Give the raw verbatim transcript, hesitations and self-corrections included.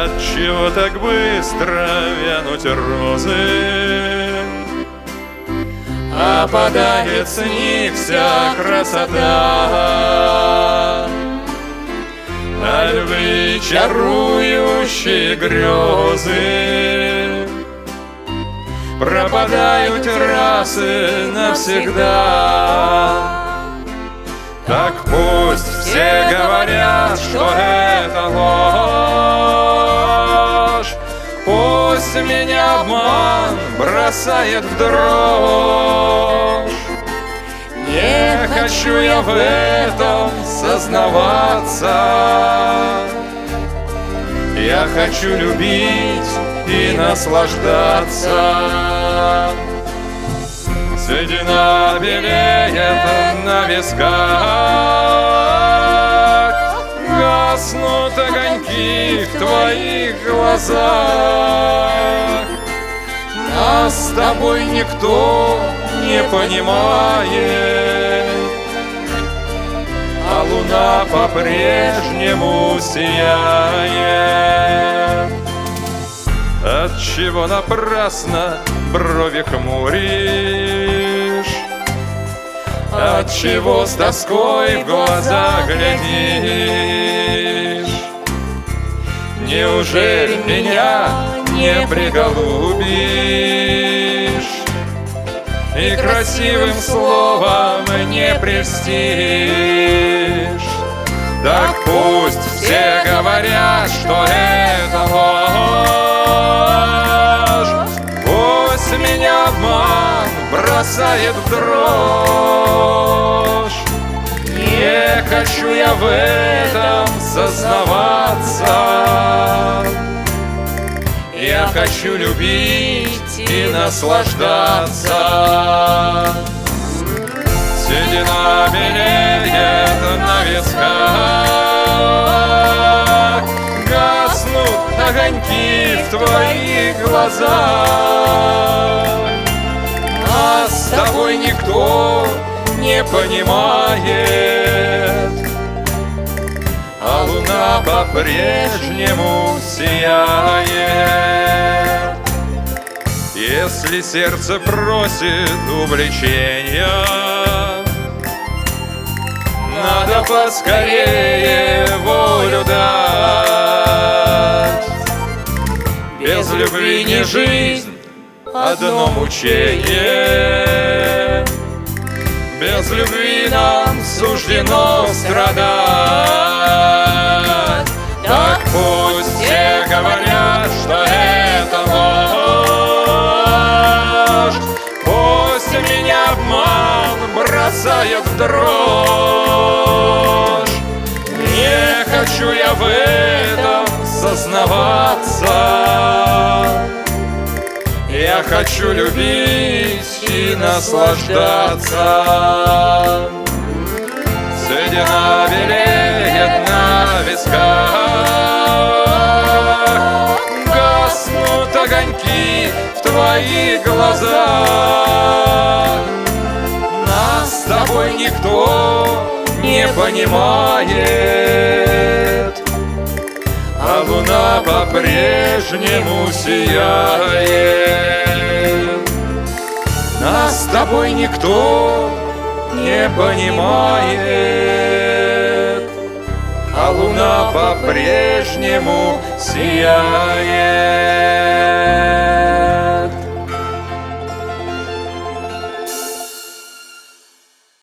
Отчего так быстро вянут розы? Опадает с них вся красота. А львы чарующие грезы пропадают раз и навсегда. Так пусть все говорят, что это ложь, пусть меня обман бросает в дрожь. Не хочу я в этом сознаваться. Я хочу любить и наслаждаться. Седина белеет на висках, гаснут огоньки в твоих глазах. Нас с тобой никто не понимает, а луна по-прежнему сияет. Отчего напрасно брови хмуришь? Отчего с тоской в глаза глядишь? Неужели меня не приголубишь и красивым словом не прельстишь? Так пусть все говорят, что это ложь, пусть меня обман бросает в дрожь. Не хочу я в этом сознаваться. Я хочу любить и наслаждаться. Седина белеет на висках, гаснут огоньки в твоих глазах. Нас с тобой никто не понимает, а луна по-прежнему сияет. Если сердце просит увлечения, надо поскорее волю дать. Без любви не жизнь, одно мучение. Без любви нам суждено страдать. Так пусть все говорят, что это ложь, пусть меня обман бросает в дрожь. Не хочу я в этом сознаваться. Я хочу любить и наслаждаться. Седина белеет на висках, гаснут огоньки в твоих глазах. Нас с тобой никто не понимает, а луна по-прежнему сияет. Нас с тобой никто не понимает, а луна по-прежнему сияет.